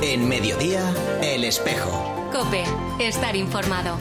En Mediodía, El Espejo. COPE. Estar informado.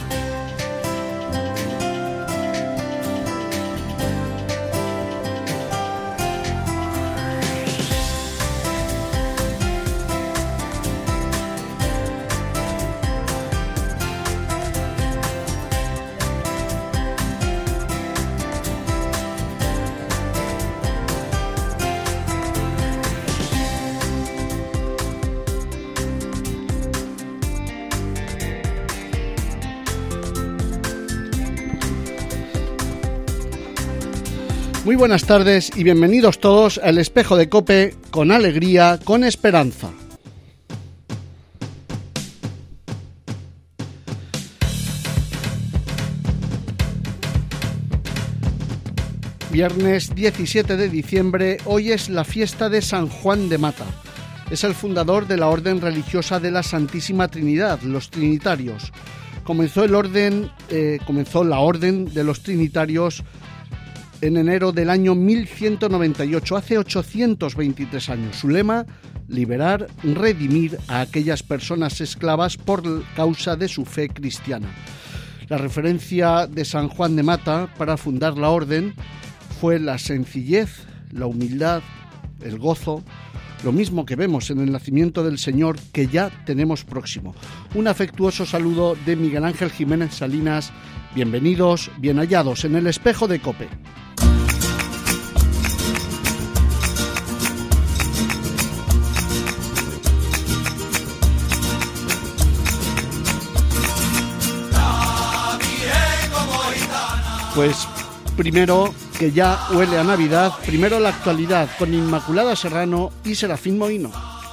Muy buenas tardes y bienvenidos todos al Espejo de COPE, con alegría, con esperanza. Viernes 17 de diciembre, hoy es la fiesta de San Juan de Mata. Es el fundador de la Orden Religiosa de la Santísima Trinidad, los Trinitarios. Comenzó la Orden de los Trinitarios en enero del año 1198, hace 823 años. Su lema: liberar, redimir a aquellas personas esclavas por causa de su fe cristiana. La referencia de San Juan de Mata para fundar la orden fue la sencillez, la humildad, el gozo, lo mismo que vemos en el nacimiento del Señor, que ya tenemos próximo. Un afectuoso saludo de Miguel Ángel Jiménez Salinas. Bienvenidos, bien hallados en el Espejo de COPE. Pues primero, que ya huele a Navidad, primero la actualidad con Inmaculada Serrano y Serafín Moino.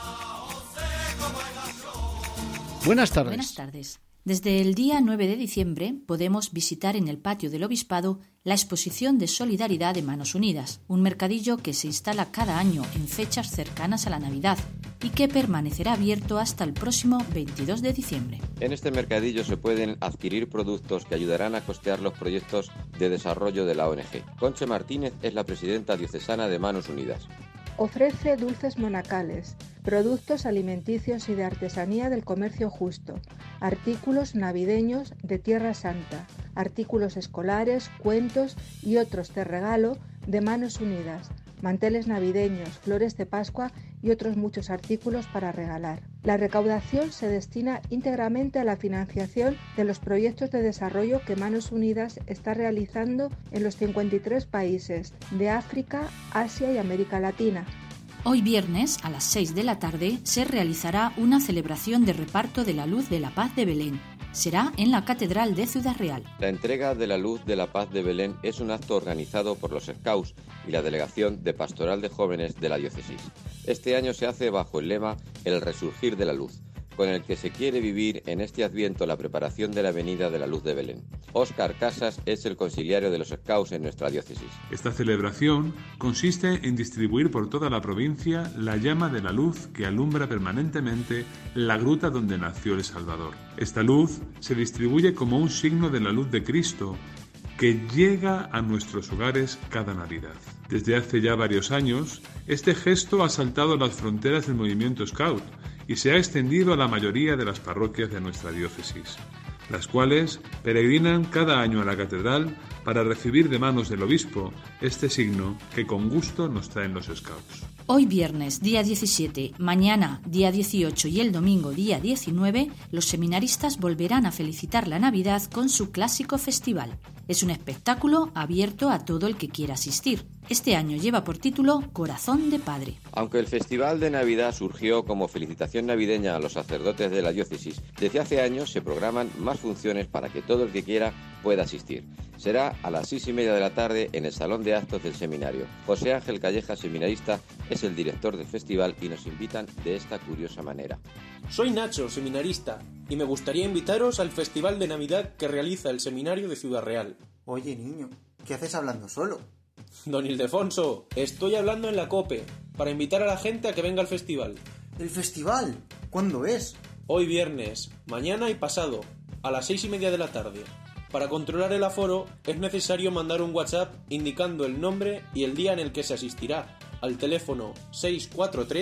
Buenas tardes. Buenas tardes. Desde el día 9 de diciembre podemos visitar en el patio del Obispado la exposición de solidaridad de Manos Unidas, un mercadillo que se instala cada año en fechas cercanas a la Navidad y que permanecerá abierto hasta el próximo 22 de diciembre. En este mercadillo se pueden adquirir productos que ayudarán a costear los proyectos de desarrollo de la ONG. Conche Martínez es la presidenta diocesana de Manos Unidas. Ofrece dulces monacales, productos alimenticios y de artesanía del comercio justo, artículos navideños de Tierra Santa, artículos escolares, cuentos y otros de regalo de Manos Unidas, manteles navideños, flores de Pascua y otros muchos artículos para regalar. La recaudación se destina íntegramente a la financiación de los proyectos de desarrollo que Manos Unidas está realizando en los 53 países de África, Asia y América Latina. Hoy viernes, a las 6 de la tarde, se realizará una celebración de reparto de la Luz de la Paz de Belén. Será en la Catedral de Ciudad Real. La entrega de la Luz de la Paz de Belén es un acto organizado por los Scouts y la Delegación de Pastoral de Jóvenes de la Diócesis. Este año se hace bajo el lema El Resurgir de la Luz, con el que se quiere vivir en este Adviento la preparación de la venida de la Luz de Belén. Óscar Casas es el conciliario de los Scouts en nuestra diócesis. Esta celebración consiste en distribuir por toda la provincia la llama de la luz que alumbra permanentemente la gruta donde nació el Salvador. Esta luz se distribuye como un signo de la luz de Cristo que llega a nuestros hogares cada Navidad. Desde hace ya varios años, este gesto ha saltado las fronteras del movimiento Scout y se ha extendido a la mayoría de las parroquias de nuestra diócesis, las cuales peregrinan cada año a la catedral para recibir de manos del obispo este signo que con gusto nos traen los Scouts. Hoy viernes, día 17, mañana, día 18 y el domingo, día 19, los seminaristas volverán a felicitar la Navidad con su clásico festival. Es un espectáculo abierto a todo el que quiera asistir. Este año lleva por título Corazón de Padre. Aunque el Festival de Navidad surgió como felicitación navideña a los sacerdotes de la diócesis, desde hace años se programan más funciones para que todo el que quiera pueda asistir. Será a las 6:30 de la tarde en el Salón de Actos del Seminario. José Ángel Calleja, seminarista, es el director del festival y nos invitan de esta curiosa manera. Soy Nacho, seminarista, y me gustaría invitaros al Festival de Navidad que realiza el Seminario de Ciudad Real. Oye, niño, ¿qué haces hablando solo? Don Ildefonso, estoy hablando en la COPE, para invitar a la gente a que venga al festival. ¿El festival? ¿Cuándo es? Hoy viernes, mañana y pasado, a las 6:30 de la tarde. Para controlar el aforo es necesario mandar un WhatsApp indicando el nombre y el día en el que se asistirá al teléfono 643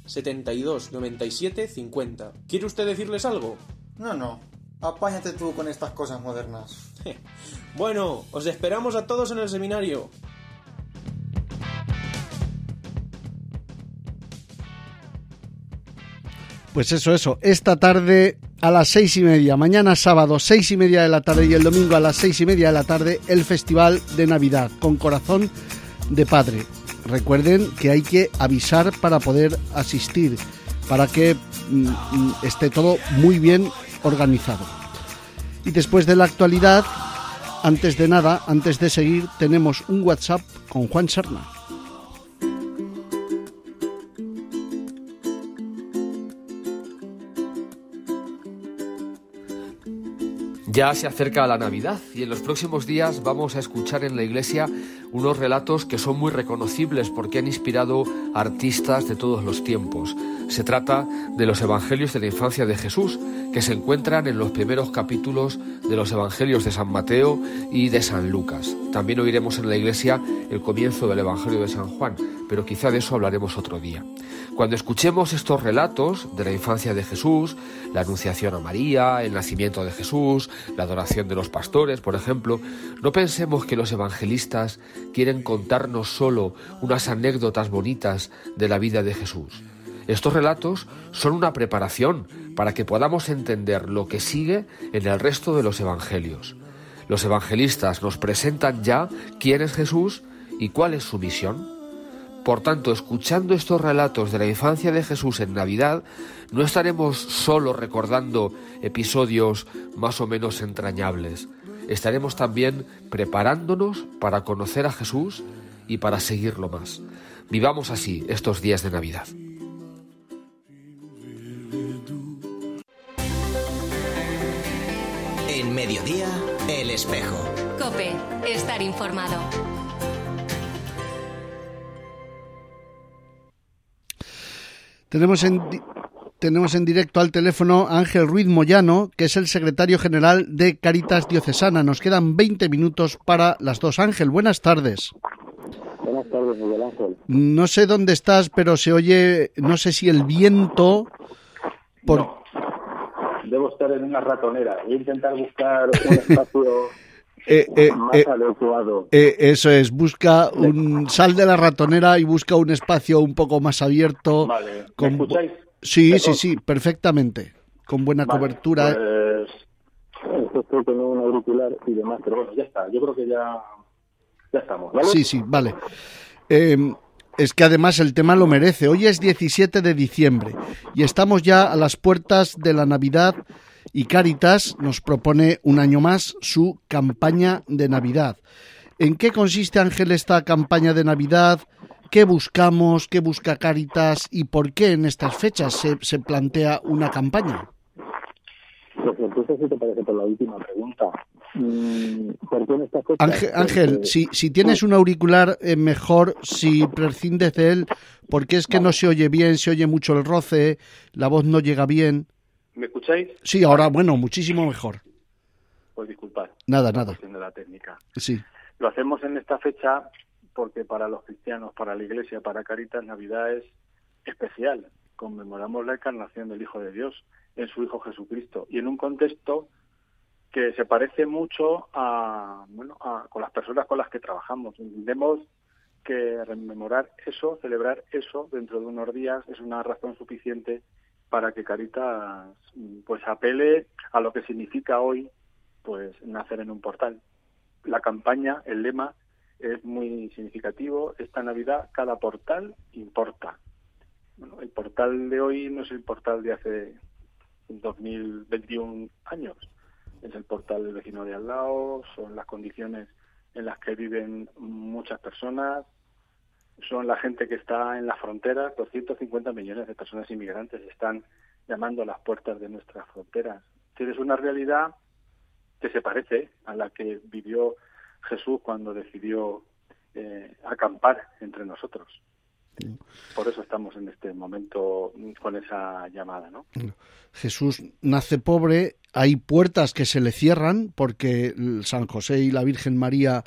72 97 50. ¿Quiere usted decirles algo? No. Apáñate tú con estas cosas modernas. Bueno, os esperamos a todos en el seminario. Pues eso, esta tarde a las 6:30, mañana sábado 6:30 de la tarde y el domingo a las 6:30 de la tarde, el Festival de Navidad con Corazón de Padre. Recuerden que hay que avisar para poder asistir, para que esté todo muy bien organizado. Y después de la actualidad, antes de seguir, tenemos un WhatsApp con Juan Serna. Ya se acerca la Navidad y en los próximos días vamos a escuchar en la iglesia unos relatos que son muy reconocibles porque han inspirado a artistas de todos los tiempos. Se trata de los Evangelios de la infancia de Jesús, que se encuentran en los primeros capítulos de los Evangelios de San Mateo y de San Lucas. También oiremos en la iglesia el comienzo del Evangelio de San Juan, pero quizá de eso hablaremos otro día. Cuando escuchemos estos relatos de la infancia de Jesús, la anunciación a María, el nacimiento de Jesús, la adoración de los pastores, por ejemplo, no pensemos que los evangelistas quieren contarnos solo unas anécdotas bonitas de la vida de Jesús. Estos relatos son una preparación para que podamos entender lo que sigue en el resto de los evangelios. Los evangelistas nos presentan ya quién es Jesús y cuál es su misión. Por tanto, escuchando estos relatos de la infancia de Jesús en Navidad, no estaremos solo recordando episodios más o menos entrañables. Estaremos también preparándonos para conocer a Jesús y para seguirlo más. Vivamos así estos días de Navidad. En Mediodía, El Espejo. COPE, estar informado. Tenemos en directo al teléfono a Ángel Ruiz Moyano, que es el secretario general de Cáritas Diocesana. Nos quedan 20 minutos para las 2. Ángel, buenas tardes. Buenas tardes, Miguel Ángel. No sé dónde estás, pero se oye, no sé si el viento... No, debo estar en una ratonera. Voy a intentar buscar un espacio más adecuado. Eso es, sal de la ratonera y busca un espacio un poco más abierto. Vale, ¿me escucháis? Sí, perfectamente, con buena cobertura. Pues estoy con un auricular y demás, pero bueno, ya está, yo creo que ya estamos, ¿vale? Sí, vale. Es que además el tema lo merece. Hoy es 17 de diciembre y estamos ya a las puertas de la Navidad y Cáritas nos propone un año más su campaña de Navidad. ¿En qué consiste, Ángel, esta campaña de Navidad? ¿Qué buscamos? ¿Qué busca Cáritas? ¿Y por qué en estas fechas se plantea una campaña? Pues entonces, si te parece, por la última pregunta. ¿Por qué en estas fechas? Ángel, si tienes un auricular, mejor si prescindes de él, porque es que no se oye bien, se oye mucho el roce, la voz no llega bien. ¿Me escucháis? Sí, ahora, bueno, muchísimo mejor. Pues disculpad. Nada. De la técnica. Sí. Lo hacemos en esta fecha porque para los cristianos, para la Iglesia, para Cáritas, Navidad es especial. Conmemoramos la encarnación del Hijo de Dios en su Hijo Jesucristo y en un contexto que se parece mucho con las personas con las que trabajamos. Entendemos que rememorar eso, celebrar eso dentro de unos días es una razón suficiente para que Cáritas pues apele a lo que significa hoy pues nacer en un portal. La campaña, el lema es muy significativo. Esta Navidad cada portal importa. Bueno, el portal de hoy no es el portal de hace 2021 años. Es el portal del vecino de al lado, son las condiciones en las que viven muchas personas, son la gente que está en las fronteras. 250 millones de personas inmigrantes están llamando a las puertas de nuestras fronteras. Es una realidad que se parece a la que vivió Jesús cuando decidió acampar entre nosotros. Por eso estamos en este momento con esa llamada, ¿no? Jesús nace pobre, hay puertas que se le cierran porque San José y la Virgen María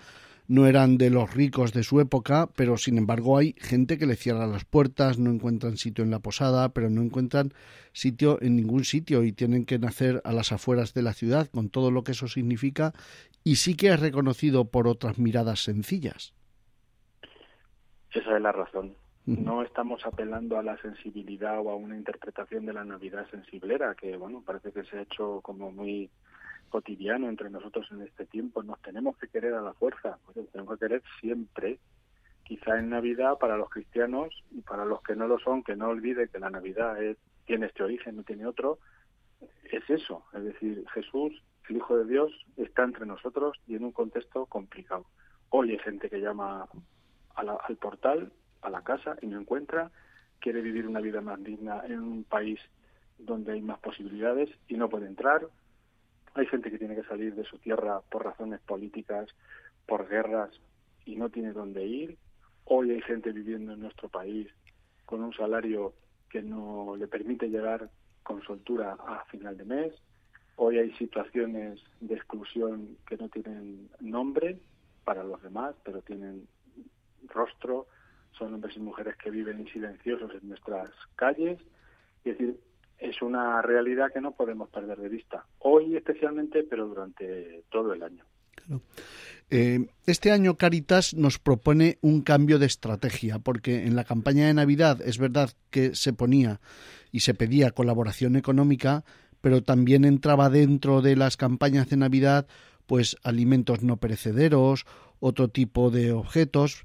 no eran de los ricos de su época, pero sin embargo hay gente que le cierra las puertas, no encuentran sitio en la posada, pero no encuentran sitio en ningún sitio y tienen que nacer a las afueras de la ciudad, con todo lo que eso significa, y sí que es reconocido por otras miradas sencillas. Esa es la razón. No estamos apelando a la sensibilidad o a una interpretación de la Navidad sensiblera, que bueno, parece que se ha hecho como muy cotidiano entre nosotros en este tiempo. Nos tenemos que querer a la fuerza, pues tenemos que querer siempre. Quizá en Navidad, para los cristianos y para los que no lo son, que no olvide que la Navidad tiene este origen, no tiene otro, es eso. Es decir, Jesús, el Hijo de Dios, está entre nosotros y en un contexto complicado. Hoy hay gente que llama al portal, a la casa, y no encuentra, quiere vivir una vida más digna en un país donde hay más posibilidades y no puede entrar. Hay gente que tiene que salir de su tierra por razones políticas, por guerras, y no tiene dónde ir. Hoy hay gente viviendo en nuestro país con un salario que no le permite llegar con soltura a final de mes. Hoy hay situaciones de exclusión que no tienen nombre para los demás, pero tienen rostro. Son hombres y mujeres que viven silenciosos en nuestras calles. Es decir, es una realidad que no podemos perder de vista. Hoy especialmente, pero durante todo el año. Claro. Este año Cáritas nos propone un cambio de estrategia, porque en la campaña de Navidad es verdad que se ponía y se pedía colaboración económica, pero también entraba dentro de las campañas de Navidad pues alimentos no perecederos, otro tipo de objetos.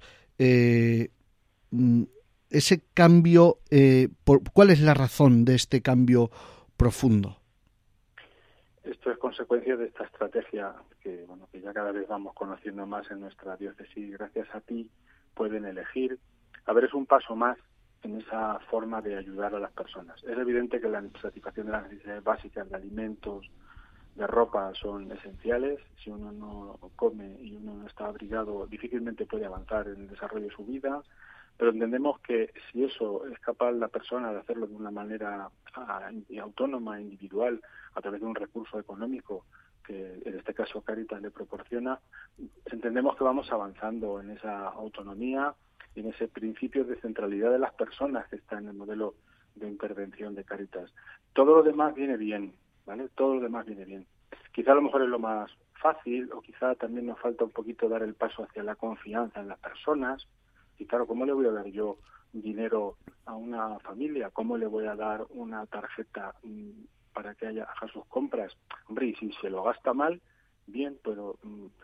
Ese cambio, ¿cuál es la razón de este cambio profundo? Esto es consecuencia de esta estrategia que ya cada vez vamos conociendo más en nuestra diócesis. Gracias a ti pueden elegir. A ver, es un paso más en esa forma de ayudar a las personas. Es evidente que la satisfacción de las necesidades básicas de alimentos, de ropa son esenciales. Si uno no come y uno no está abrigado, difícilmente puede avanzar en el desarrollo de su vida. Pero entendemos que si eso es capaz la persona de hacerlo de una manera autónoma, individual, a través de un recurso económico que en este caso Cáritas le proporciona, entendemos que vamos avanzando en esa autonomía y en ese principio de centralidad de las personas que está en el modelo de intervención de Cáritas. Todo lo demás viene bien, ¿vale? Todo lo demás viene bien. Quizá a lo mejor es lo más fácil, o quizá también nos falta un poquito dar el paso hacia la confianza en las personas. Y claro, ¿cómo le voy a dar yo dinero a una familia? ¿Cómo le voy a dar una tarjeta para que haga sus compras? Hombre, y si se lo gasta mal, bien, pero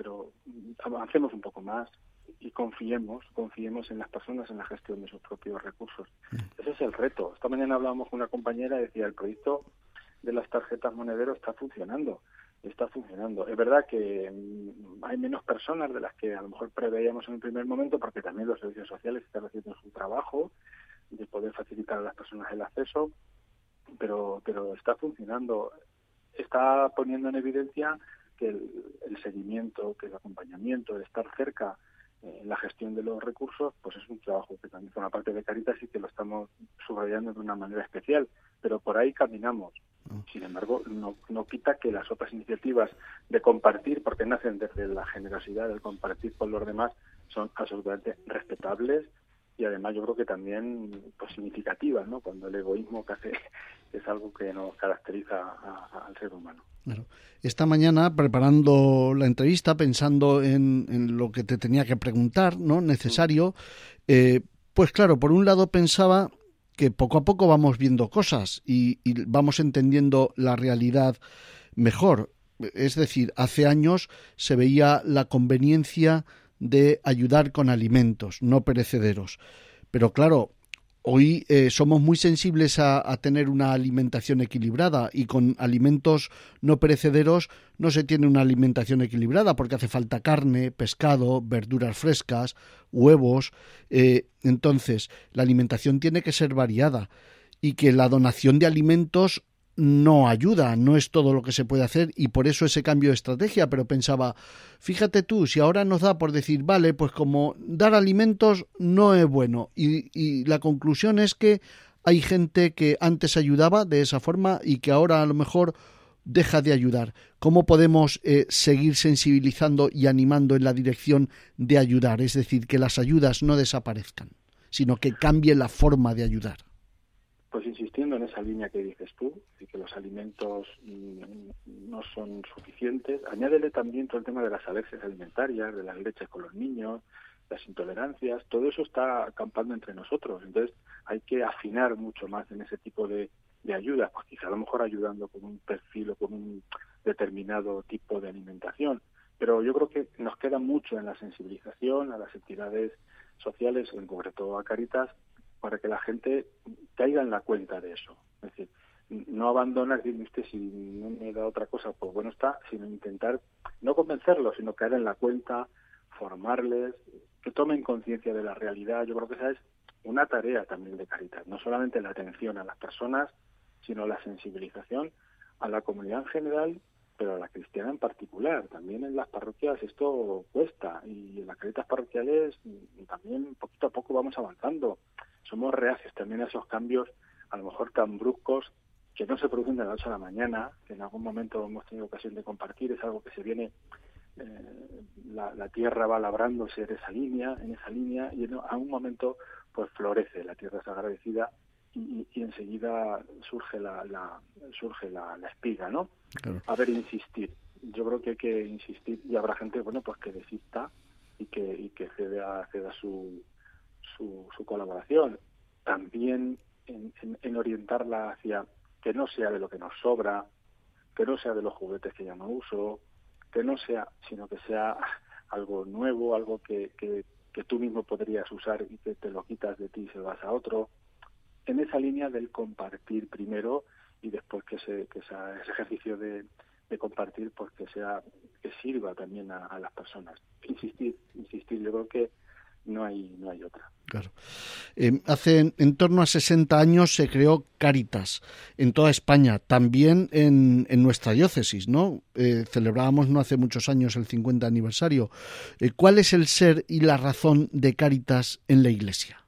avancemos un poco más y confiemos en las personas, en la gestión de sus propios recursos. Ese es el reto. Esta mañana hablábamos con una compañera y decía, el proyecto de las tarjetas monedero está funcionando. Es verdad que hay menos personas de las que a lo mejor preveíamos en un primer momento, porque también los servicios sociales están haciendo su trabajo de poder facilitar a las personas el acceso, pero está funcionando. Está poniendo en evidencia que el seguimiento, que el acompañamiento, el estar cerca en la gestión de los recursos, pues es un trabajo que también forma parte de Cáritas y que lo estamos subrayando de una manera especial, pero por ahí caminamos. Sin embargo, no quita que las otras iniciativas de compartir, porque nacen desde la generosidad del compartir con los demás, son absolutamente respetables y además yo creo que también pues significativas, ¿no? Cuando el egoísmo casi es algo que nos caracteriza al ser humano. Claro. Esta mañana, preparando la entrevista, pensando en lo que te tenía que preguntar, ¿no? Necesario, pues claro, por un lado pensaba que poco a poco vamos viendo cosas y vamos entendiendo la realidad mejor. Es decir, hace años se veía la conveniencia de ayudar con alimentos no perecederos. Pero claro, hoy somos muy sensibles a tener una alimentación equilibrada y con alimentos no perecederos no se tiene una alimentación equilibrada porque hace falta carne, pescado, verduras frescas, huevos. Entonces, la alimentación tiene que ser variada y que la donación de alimentos no ayuda, no es todo lo que se puede hacer y por eso ese cambio de estrategia, pero pensaba, fíjate tú, si ahora nos da por decir, vale, pues como dar alimentos no es bueno y la conclusión es que hay gente que antes ayudaba de esa forma y que ahora a lo mejor deja de ayudar? ¿Cómo podemos seguir sensibilizando y animando en la dirección de ayudar? Es decir, que las ayudas no desaparezcan, sino que cambie la forma de ayudar. Pues insistiendo en esa línea que dices tú, de que los alimentos no son suficientes, añádele también todo el tema de las alergias alimentarias, de las leches con los niños, las intolerancias, todo eso está acampando entre nosotros. Entonces hay que afinar mucho más en ese tipo de ayudas, pues quizá a lo mejor ayudando con un perfil o con un determinado tipo de alimentación. Pero yo creo que nos queda mucho en la sensibilización a las entidades sociales, en concreto a Cáritas, para que la gente caiga en la cuenta de eso. Es decir, no abandonar, decirme usted, si no me da otra cosa, pues bueno está, sino intentar no convencerlos, sino caer en la cuenta, formarles, que tomen conciencia de la realidad. Yo creo que esa es una tarea también de Cáritas, no solamente la atención a las personas, sino la sensibilización a la comunidad en general, pero a la cristiana en particular. También en las parroquias esto cuesta, y en las Cáritas parroquiales también poquito a poco vamos avanzando. Somos reacios también a esos cambios, a lo mejor tan bruscos, que no se producen de la noche a la mañana, que en algún momento hemos tenido ocasión de compartir. Es algo que se viene, la tierra va labrándose en esa línea, y a un momento pues florece, la tierra es agradecida, y enseguida surge la espiga, ¿no? Claro. A ver, insistir. Yo creo que hay que insistir, y habrá gente, bueno, pues que desista y que ceda su colaboración. También en orientarla hacia que no sea de lo que nos sobra, que no sea de los juguetes que ya no uso, que no sea, sino que sea algo nuevo, algo que tú mismo podrías usar y que te lo quitas de ti y se lo das a otro. En esa línea del compartir primero, y después que ese ejercicio de compartir, pues que sirva también a las personas. Insistir, yo creo que no hay otra. Claro. Hace en torno a 60 años se creó Cáritas en toda España, también en nuestra diócesis, ¿no? Celebrábamos no hace muchos años el 50 aniversario. ¿Cuál es el ser y la razón de Cáritas en la Iglesia?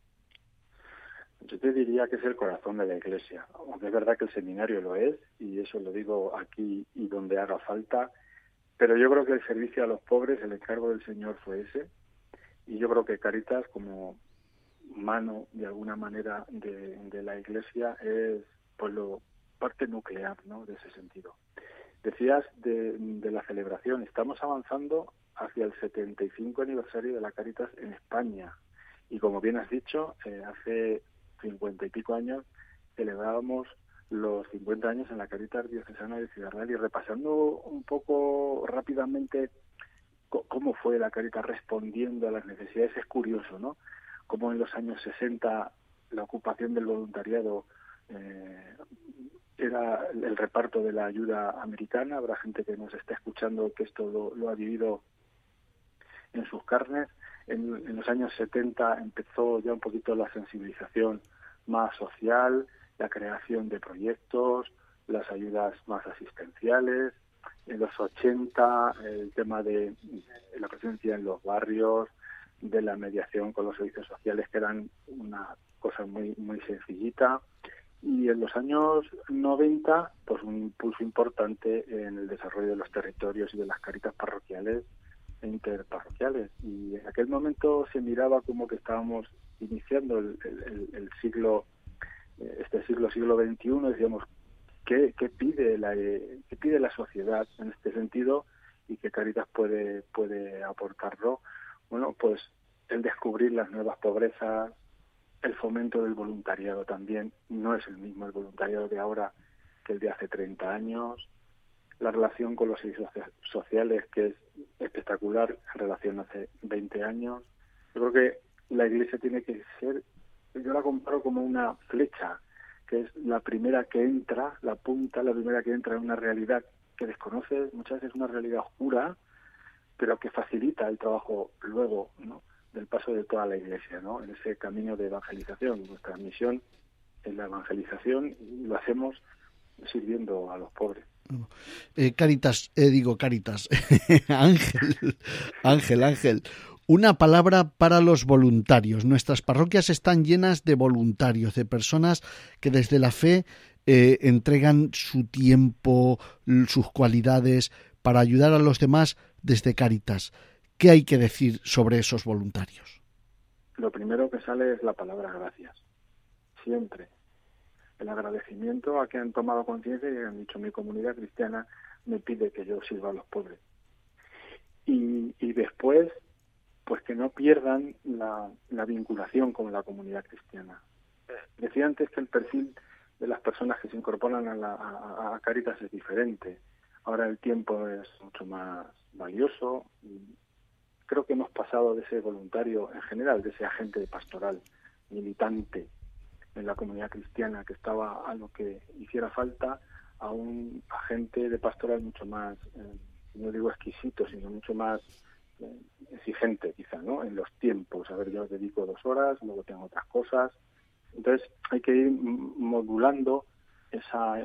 Yo te diría que es el corazón de la Iglesia, aunque es verdad que el seminario lo es, y eso lo digo aquí y donde haga falta, pero yo creo que el servicio a los pobres, el encargo del Señor fue ese. Y yo creo que Cáritas, como mano de alguna manera de la Iglesia, es pues parte nuclear, ¿no?, de ese sentido. Decías de la celebración, estamos avanzando hacia el 75 aniversario de la Cáritas en España, y como bien has dicho, hace 50 y pico años celebrábamos los 50 años en la Cáritas diocesana de Ciudad Real, y repasando un poco rápidamente cómo fue la Cáritas respondiendo a las necesidades, es curioso, ¿no? Como en los años 60 la ocupación del voluntariado era el reparto de la ayuda americana. Habrá gente que nos está escuchando que esto lo ha vivido en sus carnes. En los años 70 empezó ya un poquito la sensibilización más social, la creación de proyectos, las ayudas más asistenciales. En los 80 el tema de la presencia en los barrios, de la mediación con los servicios sociales, que eran una cosa muy muy sencillita. Y en los años 90 pues un impulso importante en el desarrollo de los territorios y de las Cáritas parroquiales e interparroquiales. Y en aquel momento se miraba como que estábamos iniciando el siglo, siglo XXI, decíamos, ¿qué pide la sociedad en este sentido, y qué Cáritas puede aportarlo? Bueno, pues el descubrir las nuevas pobrezas, el fomento del voluntariado también. No es el mismo el voluntariado de ahora que el de hace 30 años. La relación con los servicios sociales, que es espectacular en relación a hace 20 años. Yo creo que la Iglesia tiene que ser, yo la comparo como una flecha, que es la primera que entra, la punta, la primera que entra en una realidad que desconoce, muchas veces una realidad oscura, pero que facilita el trabajo luego, ¿no?, del paso de toda la Iglesia, ¿no?, en ese camino de evangelización. Nuestra misión es la evangelización, y lo hacemos sirviendo a los pobres. Cáritas, Ángel, una palabra para los voluntarios. Nuestras parroquias están llenas de voluntarios, de personas que desde la fe entregan su tiempo, sus cualidades para ayudar a los demás desde Cáritas. ¿Qué hay que decir sobre esos voluntarios? Lo primero que sale es la palabra gracias. Siempre. El agradecimiento a que han tomado conciencia y han dicho: mi comunidad cristiana me pide que yo sirva a los pobres. Y después, pues que no pierdan la vinculación con la comunidad cristiana. Decía antes que el perfil de las personas que se incorporan a Cáritas es diferente. Ahora el tiempo es mucho más valioso. Creo que hemos pasado de ese voluntario en general, de ese agente pastoral, militante en la comunidad cristiana que estaba a lo que hiciera falta, a un agente de pastoral mucho más, no digo exquisito, sino mucho más exigente quizá, ¿no? En los tiempos. A ver, yo dedico 2 horas, luego tengo otras cosas. Entonces hay que ir modulando esa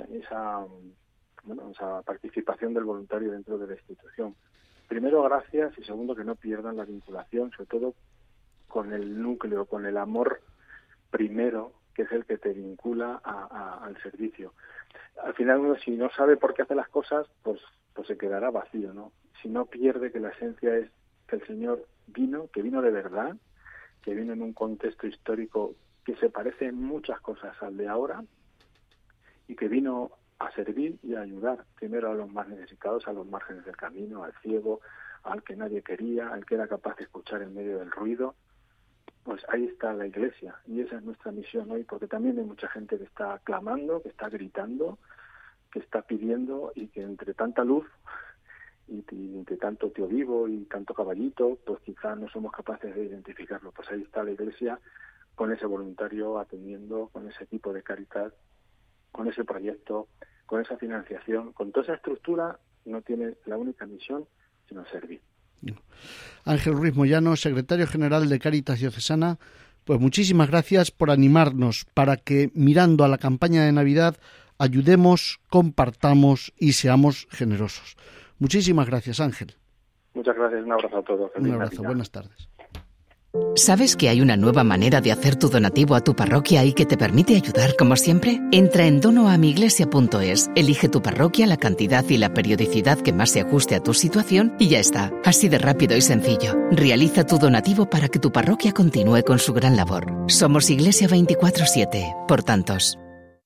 participación del voluntario dentro de la institución. Primero, gracias, y segundo, que no pierdan la vinculación, sobre todo con el núcleo, con el amor primero, que es el que te vincula al servicio. Al final uno, si no sabe por qué hace las cosas, pues se quedará vacío, ¿no? Si no pierde que la esencia es que el Señor que vino de verdad, que vino en un contexto histórico que se parece en muchas cosas al de ahora, y que vino a servir y a ayudar primero a los más necesitados, a los márgenes del camino, al ciego, al que nadie quería, al que era capaz de escuchar en medio del ruido. Pues ahí está la Iglesia, y esa es nuestra misión hoy, porque también hay mucha gente que está clamando, que está gritando, que está pidiendo, y que entre tanta luz y entre tanto tío vivo y tanto caballito, pues quizá no somos capaces de identificarlo. Pues ahí está la Iglesia con ese voluntario atendiendo, con ese equipo de caridad, con ese proyecto, con esa financiación, con toda esa estructura. No tiene la única misión sino servir. Ángel Ruiz Moyano, secretario general de Cáritas Diocesana, pues muchísimas gracias por animarnos para que, mirando a la campaña de Navidad, ayudemos, compartamos y seamos generosos. Muchísimas gracias, Ángel. Muchas gracias, un abrazo a todos. Un abrazo, buenas tardes. ¿Sabes que hay una nueva manera de hacer tu donativo a tu parroquia y que te permite ayudar como siempre? Entra en donoamiglesia.es, elige tu parroquia, la cantidad y la periodicidad que más se ajuste a tu situación y ya está. Así de rápido y sencillo. Realiza tu donativo para que tu parroquia continúe con su gran labor. Somos Iglesia 24/7, por tantos.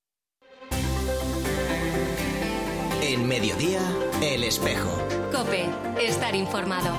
En Mediodía, El Espejo. COPE, estar informado.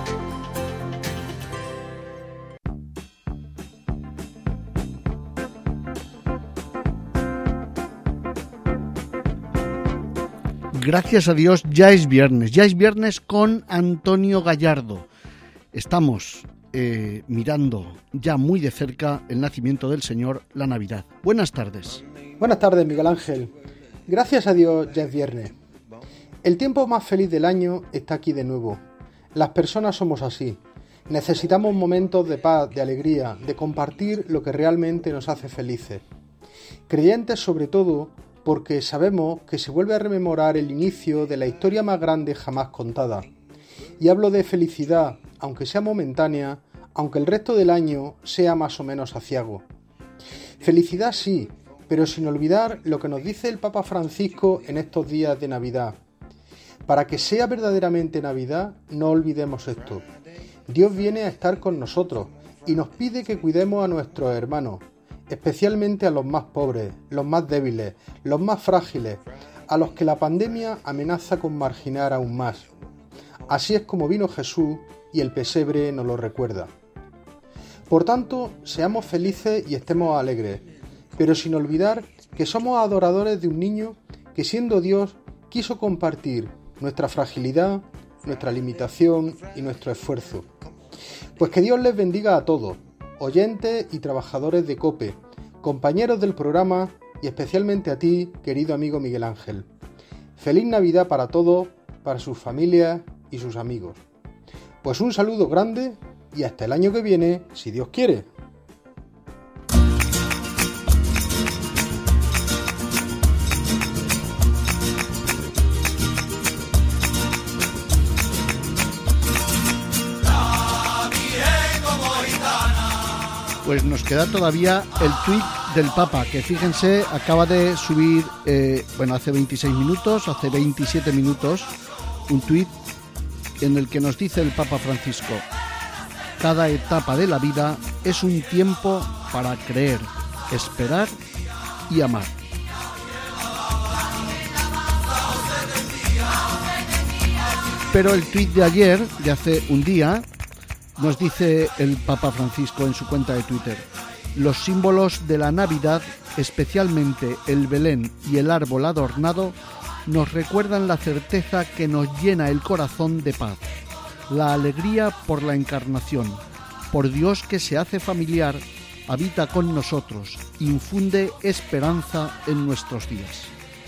Gracias a Dios, ya es viernes con Antonio Gallardo. Estamos mirando ya muy de cerca el nacimiento del Señor, la Navidad. Buenas tardes. Buenas tardes, Miguel Ángel. Gracias a Dios, ya es viernes. El tiempo más feliz del año está aquí de nuevo. Las personas somos así. Necesitamos momentos de paz, de alegría, de compartir lo que realmente nos hace felices. Creyentes sobre todo, porque sabemos que se vuelve a rememorar el inicio de la historia más grande jamás contada. Y hablo de felicidad, aunque sea momentánea, aunque el resto del año sea más o menos aciago. Felicidad sí, pero sin olvidar lo que nos dice el Papa Francisco en estos días de Navidad. Para que sea verdaderamente Navidad, no olvidemos esto. Dios viene a estar con nosotros y nos pide que cuidemos a nuestros hermanos, especialmente a los más pobres, los más débiles, los más frágiles, a los que la pandemia amenaza con marginar aún más. Así es como vino Jesús y el pesebre nos lo recuerda. Por tanto, seamos felices y estemos alegres, pero sin olvidar que somos adoradores de un niño que, siendo Dios, quiso compartir nuestra fragilidad, nuestra limitación y nuestro esfuerzo. Pues que Dios les bendiga a todos, oyentes y trabajadores de COPE, compañeros del programa y especialmente a ti, querido amigo Miguel Ángel. Feliz Navidad para todos, para sus familias y sus amigos. Pues un saludo grande y hasta el año que viene, si Dios quiere. Pues nos queda todavía el tuit del Papa, que fíjense, acaba de subir, hace 26 minutos, hace 27 minutos, un tuit en el que nos dice el Papa Francisco: cada etapa de la vida es un tiempo para creer, esperar y amar. Pero el tuit de ayer, de hace un día, nos dice el Papa Francisco en su cuenta de Twitter: los símbolos de la Navidad, especialmente el Belén y el árbol adornado, nos recuerdan la certeza que nos llena el corazón de paz, la alegría por la encarnación, por Dios que se hace familiar, habita con nosotros, infunde esperanza en nuestros días.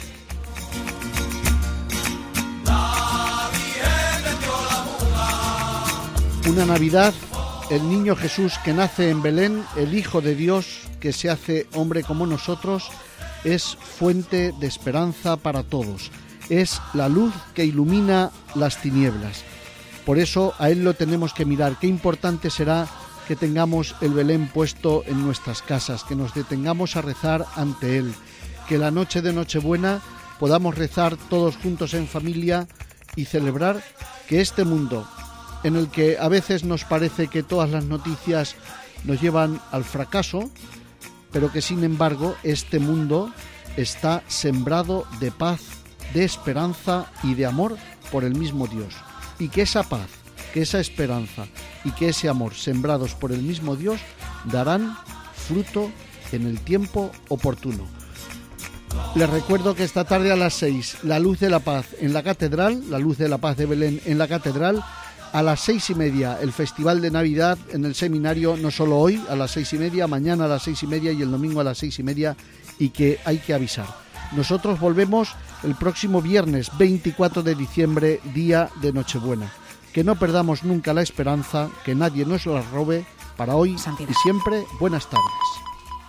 Una Navidad, el niño Jesús que nace en Belén, el Hijo de Dios que se hace hombre como nosotros, es fuente de esperanza para todos. Es la luz que ilumina las tinieblas. Por eso a Él lo tenemos que mirar. Qué importante será que tengamos el Belén puesto en nuestras casas, que nos detengamos a rezar ante Él, que la noche de Nochebuena podamos rezar todos juntos en familia y celebrar que este mundo, en el que a veces nos parece que todas las noticias nos llevan al fracaso, pero que sin embargo este mundo está sembrado de paz, de esperanza y de amor por el mismo Dios. Y que esa paz, que esa esperanza y que ese amor sembrados por el mismo Dios darán fruto en el tiempo oportuno. Les recuerdo que esta tarde a las 6, la luz de la paz en la catedral, la luz de la paz de Belén en la catedral. A las 6:30 el Festival de Navidad en el seminario, no solo hoy a las 6:30, mañana a las 6:30 y el domingo a las 6:30, y que hay que avisar. Nosotros volvemos el próximo viernes 24 de diciembre, día de Nochebuena. Que no perdamos nunca la esperanza, que nadie nos la robe. Para hoy y siempre, buenas tardes.